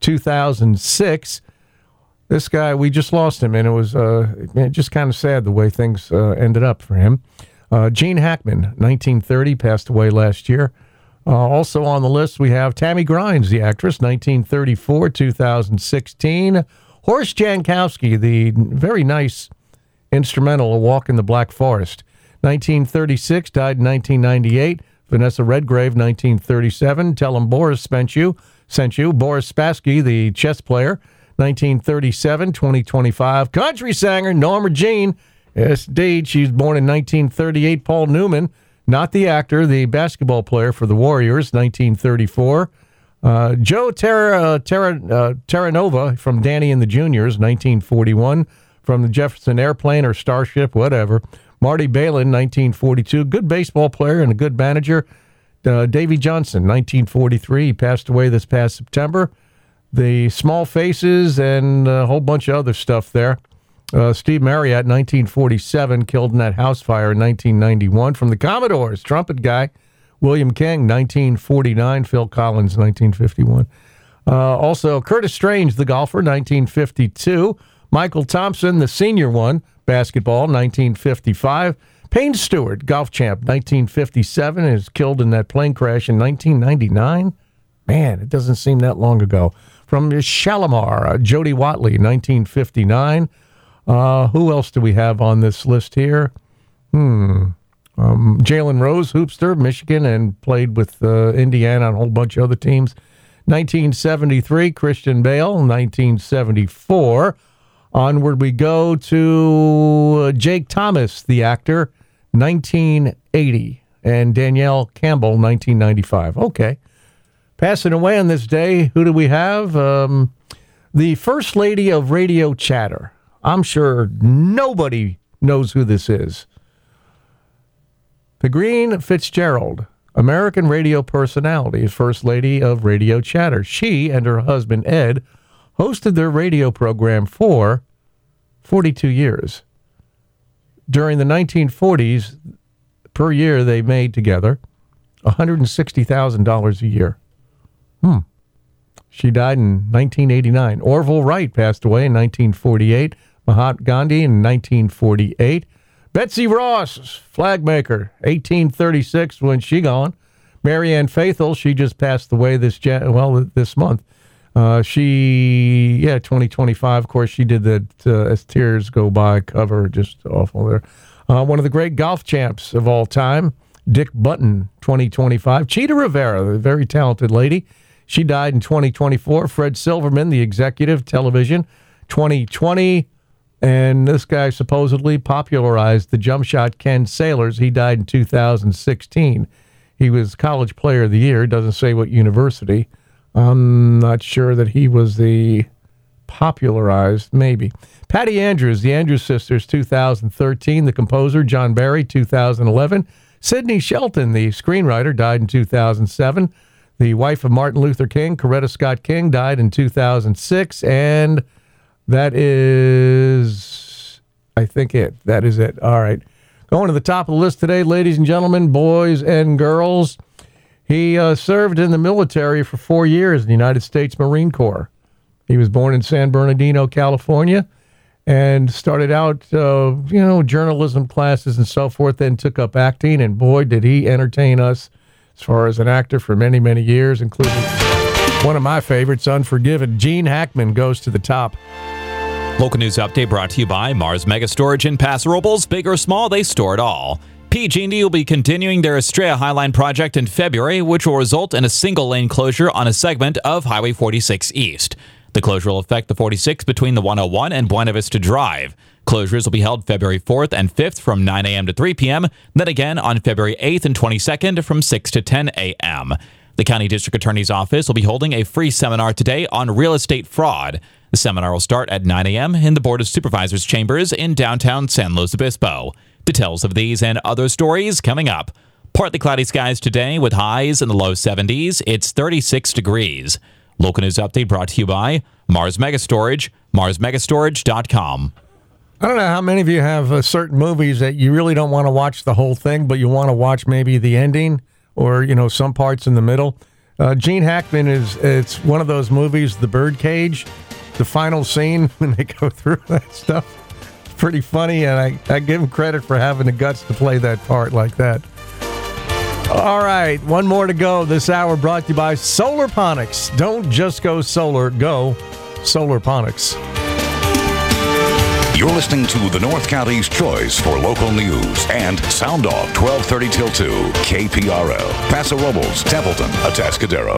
2006. This guy, we just lost him, and it was just kind of sad the way things ended up for him. Gene Hackman, 1930, passed away last year. Also on the list, we have Tammy Grimes, the actress, 1934, 2016. Horst Jankowski, the very nice instrumental, A Walk in the Black Forest, 1936, died in 1998. Vanessa Redgrave, 1937. Tell 'em Boris sent you. Boris Spassky, the chess player, 1937, 2025. Country singer Norma Jean. Yes, indeed. She was born in 1938. Paul Newman, not the actor, the basketball player for the Warriors, 1934. Joe Terranova from Danny and the Juniors, 1941. From the Jefferson Airplane or Starship, whatever. Marty Balin, 1942. Good baseball player and a good manager. Davy Johnson, 1943. He passed away this past September. The Small Faces and a whole bunch of other stuff there. Steve Marriott, 1947, killed in that house fire in 1991. From the Commodores, trumpet guy, William King, 1949. Phil Collins, 1951. Also, Curtis Strange, the golfer, 1952. Michael Thompson, the senior one, basketball, 1955. Payne Stewart, golf champ, 1957, is killed in that plane crash in 1999. Man, it doesn't seem that long ago. From Shalimar, Jody Watley, 1959. Who else do we have on this list here? Jalen Rose, hoopster, Michigan, and played with Indiana and a whole bunch of other teams. 1973, Christian Bale, 1974. Onward we go to Jake Thomas, the actor, 1980. And Danielle Campbell, 1995. Okay. Passing away on this day, who do we have? The First Lady of Radio Chatter. I'm sure nobody knows who this is. Green Fitzgerald, American radio personality, First Lady of Radio Chatter. She and her husband, Ed, hosted their radio program for 42 years. During the 1940s, per year, they made together $160,000 a year. She died in 1989. Orville Wright passed away in 1948. Mahatma Gandhi in 1948. Betsy Ross, flag maker, 1836 when she gone. Marianne Faithfull, she just passed away this month. 2025, of course, she did that As Tears Go By cover, just awful there. One of the great golf champs of all time, Dick Button, 2025. Cheetah Rivera, a very talented lady. She died in 2024. Fred Silverman, the executive, television, 2020. And this guy supposedly popularized the jump shot, Ken Sailors. He died in 2016. He was College Player of the Year. Doesn't say what university. I'm not sure that he was the popularized, maybe. Patty Andrews, the Andrews Sisters, 2013. The composer, John Barry, 2011. Sidney Shelton, the screenwriter, died in 2007. The wife of Martin Luther King, Coretta Scott King, died in 2006. And that is, I think that is it. All right. Going to the top of the list today, ladies and gentlemen, boys and girls. He served in the military for 4 years in the United States Marine Corps. He was born in San Bernardino, California, and started out, journalism classes and so forth, then took up acting, and boy, did he entertain us as far as an actor for many, many years, including one of my favorites, Unforgiven. Gene Hackman goes to the top. Local news update brought to you by Mars Mega Storage in Paso Robles. Big or small, they store it all. PG&E will be continuing their Estrella Highline project in February, which will result in a single-lane closure on a segment of Highway 46 East. The closure will affect the 46 between the 101 and Buena Vista Drive. Closures will be held February 4th and 5th from 9 a.m. to 3 p.m., then again on February 8th and 22nd from 6 to 10 a.m. The County District Attorney's Office will be holding a free seminar today on real estate fraud. The seminar will start at 9 a.m. in the Board of Supervisors chambers in downtown San Luis Obispo. Details of these and other stories coming up. Partly cloudy skies today with highs in the low 70s. It's 36 degrees. Local news update brought to you by Mars Mega Storage, marsmegastorage.com. I don't know how many of you have certain movies that you really don't want to watch the whole thing, but you want to watch maybe the ending or, some parts in the middle. Gene Hackman it's one of those movies, The Birdcage, the final scene when they go through that stuff. It's pretty funny, and I give him credit for having the guts to play that part like that. All right, one more to go. This hour brought to you by Solarponics. Don't just go solar, go Solarponics. You're listening to the North County's choice for local news and Sound Off 1230 till 2, KPRL, Paso Robles, Templeton, Atascadero.